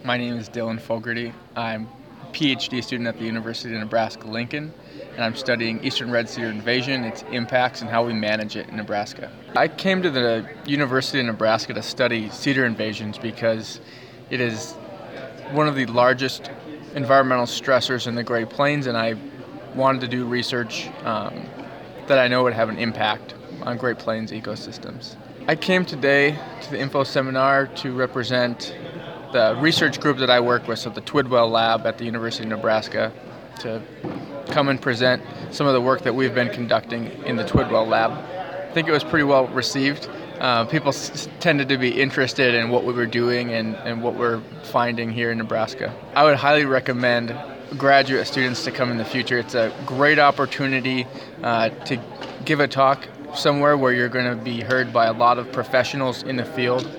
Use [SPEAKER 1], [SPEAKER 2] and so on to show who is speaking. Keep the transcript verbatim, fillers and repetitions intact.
[SPEAKER 1] My name is Dylan Fogarty. I'm a PhD student at the University of Nebraska-Lincoln, and I'm studying eastern red cedar invasion, its impacts, and how we manage it in Nebraska. I came to the University of Nebraska to study cedar invasions because it is one of the largest environmental stressors in the Great Plains, and I wanted to do research um, that I know would have an impact on Great Plains ecosystems. I came today to the info seminar to represent the research group that I work with, so the Twidwell Lab at the University of Nebraska, to come and present some of the work that we've been conducting in the Twidwell Lab. I think it was pretty well received. Uh, people s- tended to be interested in what we were doing and, and what we're finding here in Nebraska. I would highly recommend graduate students to come in the future. It's a great opportunity uh, to give a talk somewhere where you're going to be heard by a lot of professionals in the field.